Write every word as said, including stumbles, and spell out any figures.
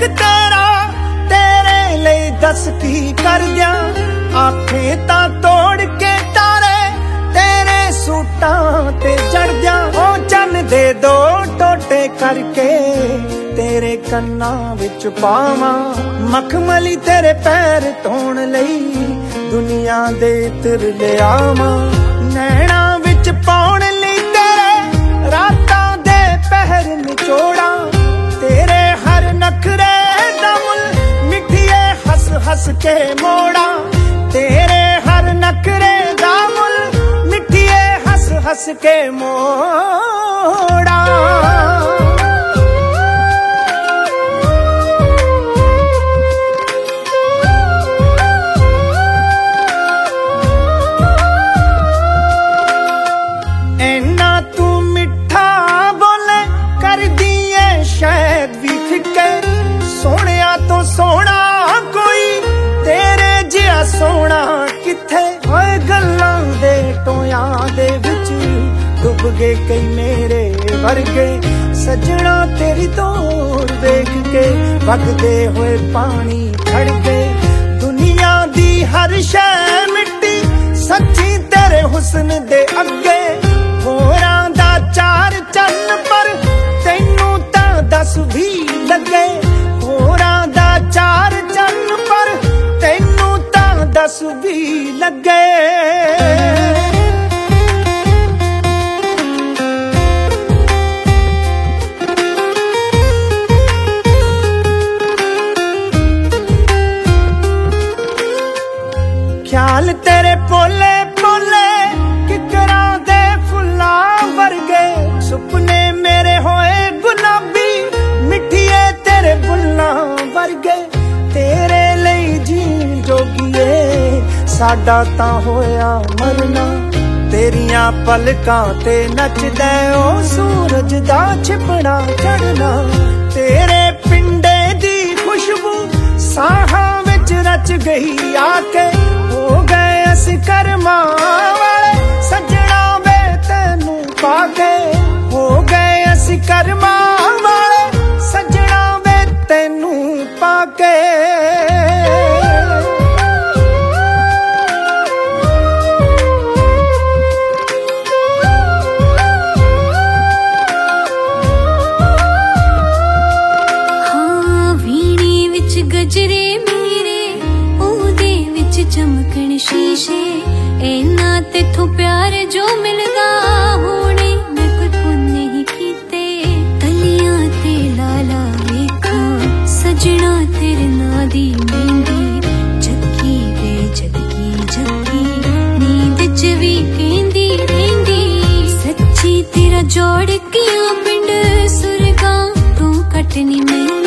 तेरा तेरे लिए दस की कर दिया आखे ता तोड़ के तारे तेरे सूटां ते चढ़ दिया ओ चन दे दो टोटे करके तेरे कन्ना विच पावां मखमली तेरे पैर धोण लई दुनिया दे इत्र ले आवां नैना विच पाउण लई तेरे रातां दे पहर निचोड़ा तेरे हर नखरे दा मुल मिठिए हस हस के मोड़ा तेरे हर नखरे दा मुल मिठिए हस हस के मोड़ा तो सोना कोई तेरे जिहा सोना किथे होए गल्लां दे टोयां दे विच डुब गए कई मेरे वर्गे सजना तेरी तोड़ देख के वगदे होए पानी खड़ गए दुनिया दी हर शै मिट्टी सच्ची तेरे हुस्न दे अगे होरां दा चार चन्न पर तैनू तां दस भी लगे होरां दा चार चन्न पर तैनू तां दस भी लगे ख्याल तेरे पोले पोले किकरां दे फुल्लां वर्गे सुपने मेरे होए गुलाबी मिठिए तेरे बुल्लां वर्गे तेरे ਲਈ जीण जोगिए साडा तां होया मरना तेरियां पलकां ते नचदा ओ सूरज दा छिपड़ा चढ़ना तेरे पिंडे दी खुशबू साहां विच रच गई आके हो गए असीं करमां वाले सजना वे तैनू पाके हो गए असीं करमां वाले सजना वे तैनू पाके गजरे मेरे ओहदे विच चमकण शीशे इन्ना तेथों प्यार जो मिलदा होणे मैं कोई पुण्य ही कीते तलियां ते लाला वेखा सजना तेरे नां दी मेहंदी जग्गी वे जग्गी जग्गी नींद च भी कहंदी रहिंदी सच्ची तेरा जोड़ किया पिंड सुरगां तू कटनी मैं